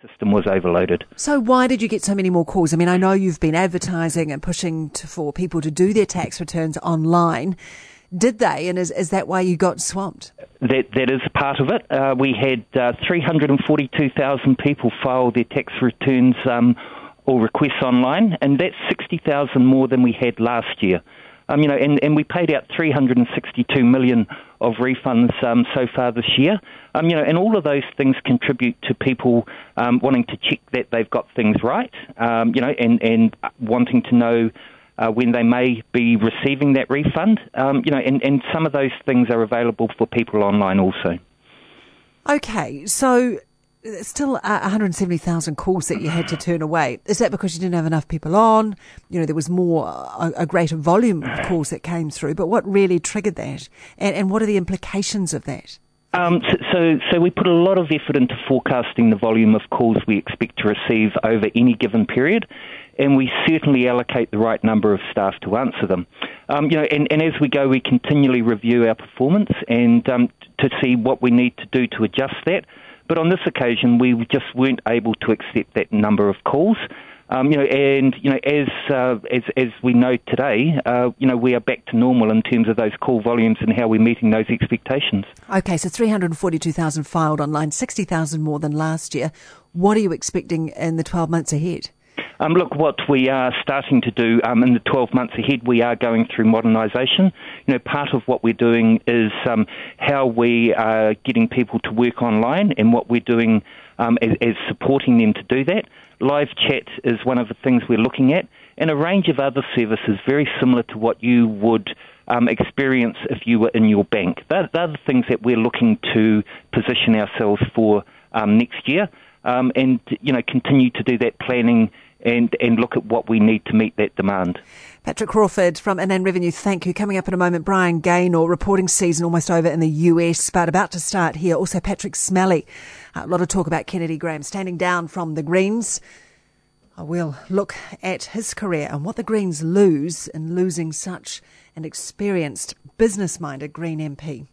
system was overloaded. So why did you get so many more calls? I mean, I know you've been advertising and pushing for people to do their tax returns online. Did they? And is that why you got swamped? That is part of it. We had 342,000 people file their tax returns or requests online, and that's 60,000 more than we had last year. And we paid out 362 million of refunds so far this year. And all of those things contribute to people wanting to check that they've got things right, and wanting to know when they may be receiving that refund, and some of those things are available for people online also. Okay, so still 170,000 calls that you had to turn away. Is that because you didn't have enough people on? There was a greater volume of calls that came through, but what really triggered that? And what are the implications of that? So we put a lot of effort into forecasting the volume of calls we expect to receive over any given period, and we certainly allocate the right number of staff to answer them. And as we go, we continually review our performance and to see what we need to do to adjust that. But on this occasion, we just weren't able to accept that number of calls. As we know today, we are back to normal in terms of those call volumes and how we're meeting those expectations. Okay, so 342,000 filed online, 60,000 more than last year. What are you expecting in the 12 months ahead? Look, what we are starting to do in the 12 months ahead, we are going through modernisation. Part of what we're doing is how we are getting people to work online and what we're doing as supporting them to do that. Live chat is one of the things we're looking at, and a range of other services very similar to what you would experience if you were in your bank. They're the things that we're looking to position ourselves for next year, and continue to do that planning and look at what we need to meet that demand. Patrick Crawford from Inland Revenue, thank you. Coming up in a moment, Brian Gaynor, reporting season almost over in the US, but about to start here. Also Patrick Smelly. A lot of talk about Kennedy Graham standing down from the Greens. We'll look at his career and what the Greens lose in losing such an experienced, business-minded Green MP.